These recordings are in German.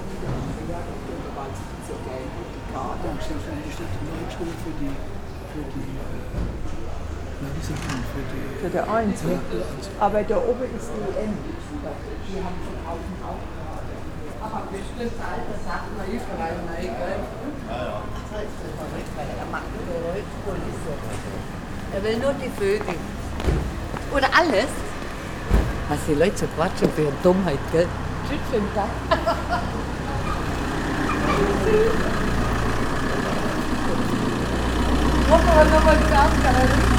Selbstverständlich steht die Leitschule für die Für der Einzel. Aber da oben ist die EM. Die haben verkaufen auch. Aber bestimmt alte Sachen, da ist dabei neu, gell? Ja. Das ist verrückt, weil er macht nur Holzkulisse. Er will nur die Vögel. Oder alles. Was die Leute so quatschen für eine Dummheit, gell? Tschüss, schönen Tag. Hoffen wir nochmal zusammen, gell?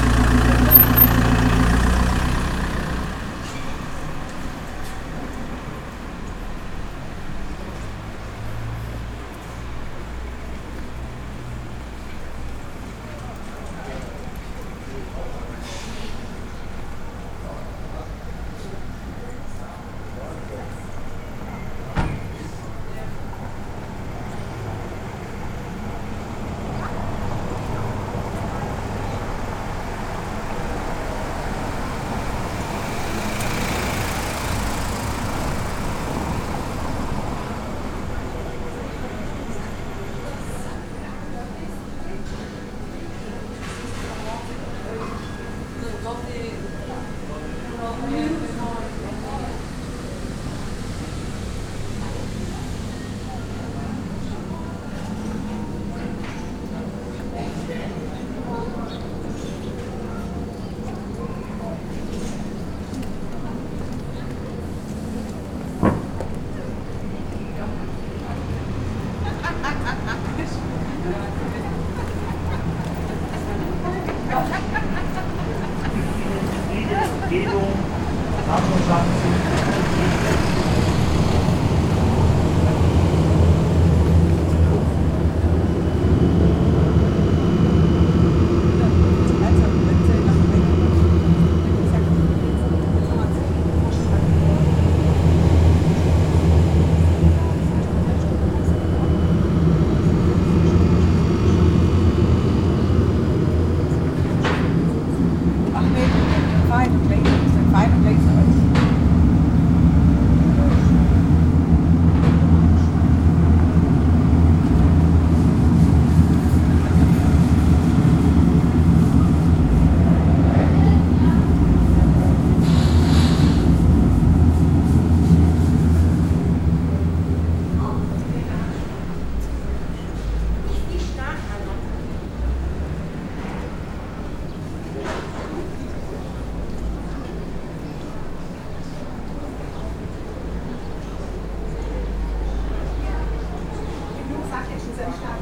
Genug Sackischen sind